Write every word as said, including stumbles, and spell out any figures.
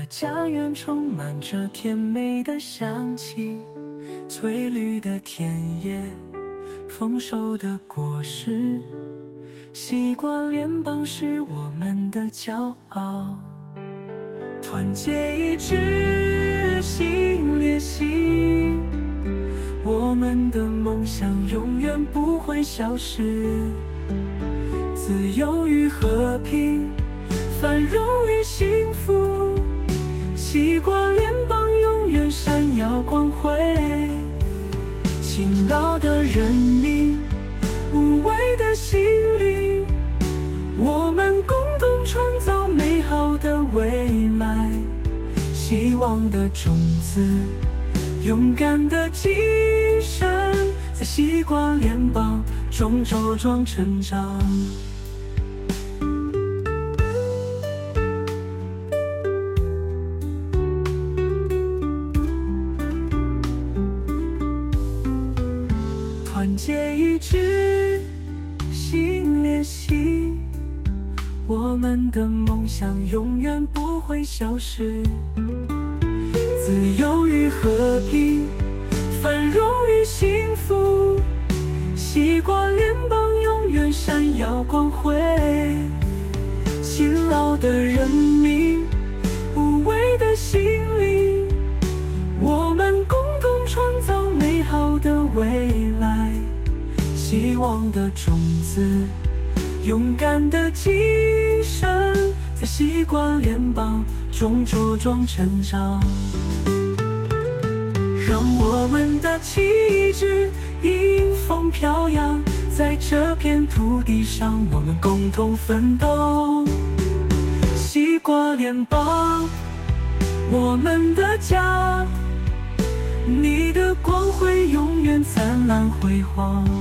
家园充满着甜美的香气，翠绿的田野，丰收的果实。西瓜联邦是我们的骄傲，团结一致，心连心，我们的梦想永远不会消失。自由与和平，繁荣与幸福，西瓜联邦永远闪耀光辉。勤劳的人民，无畏的心灵，我们共同创造美好的未来。希望的种子，勇敢的精神，在西瓜联邦中茁壮成长。团结一致，心连心，我们的梦想永远不会消失。自由与和平，繁荣与幸福，西瓜联邦永远闪耀光辉。勤劳的人民，无畏的心灵，我们共同创造美好的未来。希望的种子，勇敢的精神，在西瓜联邦中茁壮成长。让我们的旗帜迎风飘扬，在这片土地上，我们共同奋斗。西瓜联邦，我们的家，你的光辉永远灿烂辉煌。